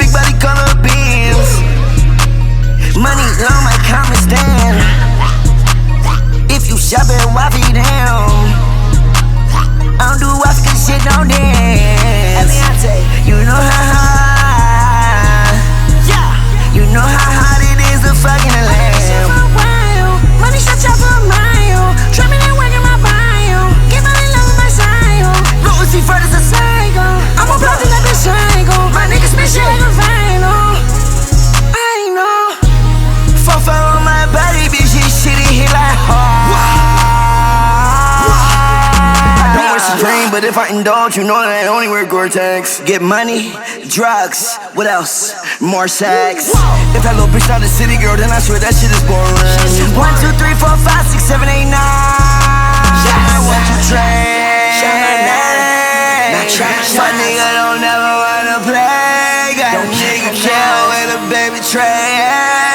big body color beams. Money long, my common stand. If you shop at Waffy down, I don't do Waffy cause shit don't dance. You know how hard, you know how hard it is to fucking a lamb. Money shot you for a mile. Trapping and working my bio. Give money love with my style. Lucy Fred is a Psycho. I'm a block like a psycho. My niggas spit shit like a vinyl. I know. 4-5 on my body, bitch, this shit hit like hard. I don't wear Supreme, but if I indulge, you know that I only wear Gore-Tex. Get money, drugs, what else? More sex. If that little bitch not a city girl, then I swear that shit is boring. 1, 2, 3, 4, 5, 6, 7, 8, 9. What you train? My nigga don't never wanna play. Got a nigga kill with a baby tray.